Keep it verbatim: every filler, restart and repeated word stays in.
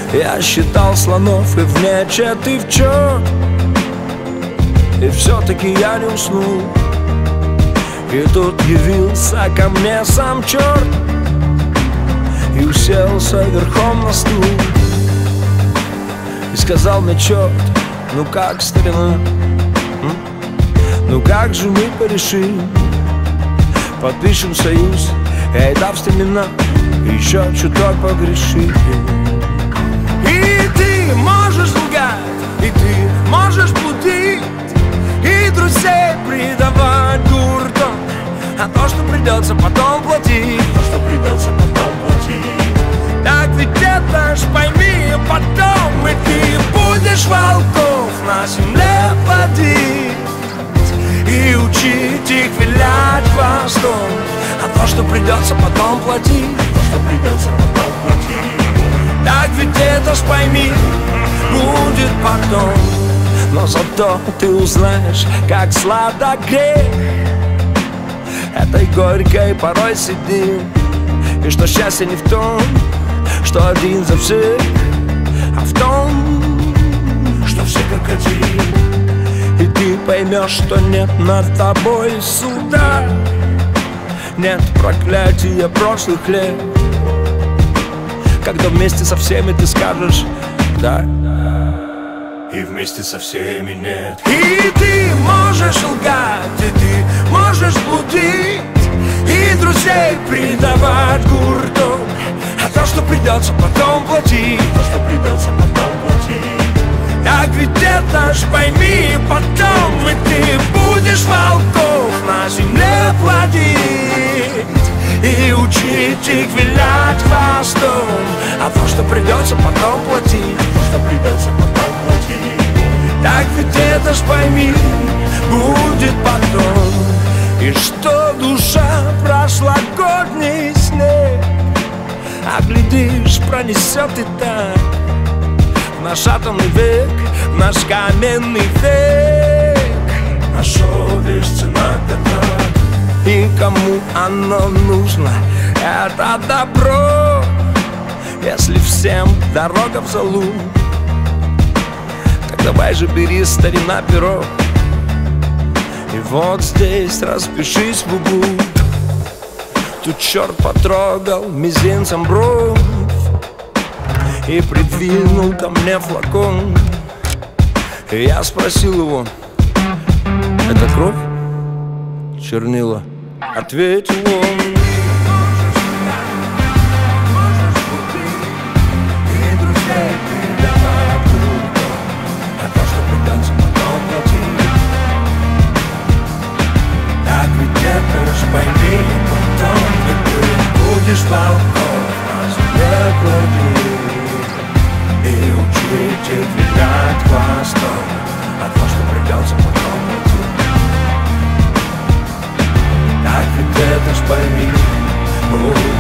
Я считал слонов и в мяче ты в чёрт. И все-таки я не уснул. И тут явился ко мне сам черт и уселся верхом на стул. И сказал мне: черт, ну как, старина, м? Ну как же мы порешим? Подпишем союз, эй, да, в стремена, еще чуток погрешим. И ты можешь лгать, и ты можешь блудить, и друзей предавать гуртом, а то, что придется потом платить, то, что придется потом платить. так ведь это ж пойми, потом и ты будешь волков на земле водить и учить их вилять хвостом, а то, что придется потом платить, то, что придется потом платить. так ведь это ж пойми, будет потом. Но зато ты узнаешь, как сладок грех этой горькой порой сидим. И что счастье не в том, что один за всех, а в том, что все как один. и ты поймешь, что нет над тобой суда, нет проклятия прошлых лет, когда вместе со всеми ты скажешь «да», и вместе со всеми нет. и ты можешь лгать, и ты можешь блудить, и друзей предавать гуртом, а то, что придется потом платить, то, что придется потом платить. так ведь это ж пойми, потом и ты будешь волков на земле плодить и учить их вилять хвостом, а то, что придется потом платить, то, что придется потом платить. так ведь это ж пойми, будет потом. И что душа прошлогодний снег, а глядишь, пронесет и так в наш атомный век, в наш каменный век. А шо лишь цена так. И кому оно нужно, это добро, если всем дорога в залу? Так давай же бери, старина, перо, и вот здесь распишись в углу. Тут черт потрогал мизинцем бровь и придвинул ко мне флакон. И я спросил его: это кровь? Чернила? Ответил он: Пойми, потом ты будешь волков на земле плодить и учить их вилять хвостом, а то, что придется потом платить, так ведь это ж пойми, будет